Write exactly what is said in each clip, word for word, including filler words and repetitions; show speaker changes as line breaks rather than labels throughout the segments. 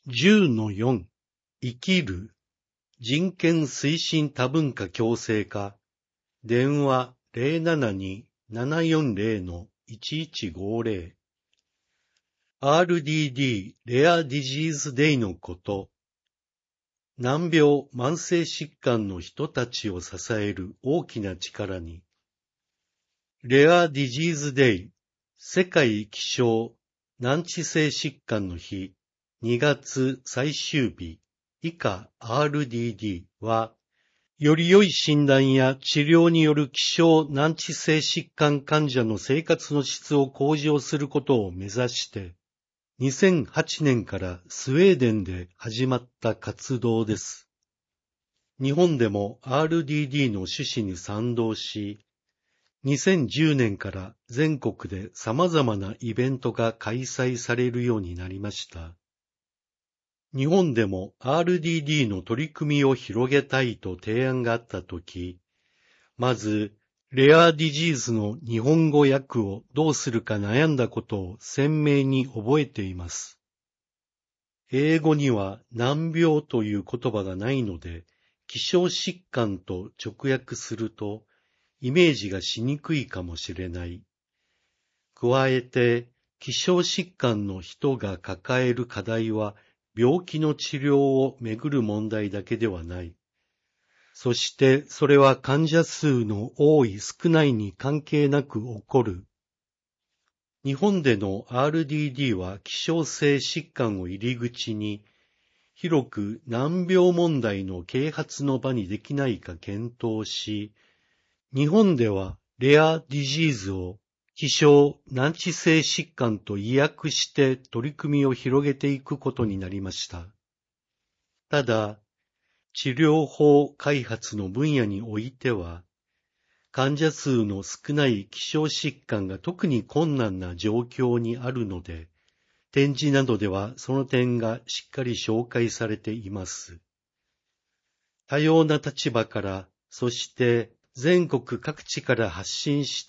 じゅうのよん 生きる人権推進多文化共生化電話 ゼロななに ななよんゼロ のいちいちごゼロ アールディーディー レアディジーズデイのこと。難病慢性疾患の人たちを支える大きな力に。レアディジーズデイ世界希少難治性疾患の日にがつ最終日以下 アールディーディー は、より良い診断や治療による希少難治性疾患患者の生活の質を向上することを目指して、にせんはちねんからスウェーデンで始まった活動です。日本でも アールディーディー の趣旨に賛同し、にせんじゅうねんから全国で様々なイベントが開催されるようになりました。日本でも アールディーディー の取り組みを広げたいと提案があったとき、まず、レアディジーズの日本語訳をどうするか悩んだことを鮮明に覚えています。英語には難病という言葉がないので、希少疾患と直訳すると、イメージがしにくいかもしれない。加えて、希少疾患の人が抱える課題は、病気の治療をめぐる問題だけではない。そしてそれは患者数の多い少ないに関係なく起こる。日本での アールディーディー は希少性疾患を入り口に、広く難病問題の啓発の場にできないか検討し、日本ではレアディジーズを希少難治性疾患と意訳して取り組みを広げていくことになりました。ただ、治療法開発の分野においては、患者数の少ない希少疾患が特に困難な状況にあるので、展示などではその点がしっかり紹介されています。多様な立場から、そして全国各地から発信して、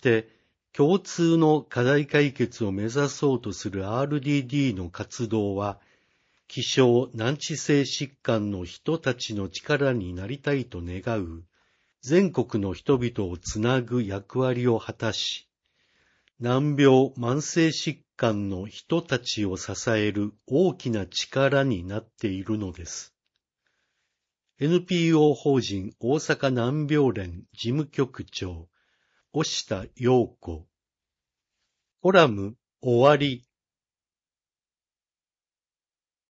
共通の課題解決を目指そうとする アールディーディー の活動は、希少難治性疾患の人たちの力になりたいと願う、全国の人々をつなぐ役割を果たし、難病慢性疾患の人たちを支える大きな力になっているのです。エヌピーオー 法人大阪難病連事務局長、押田陽子。コラム終わり。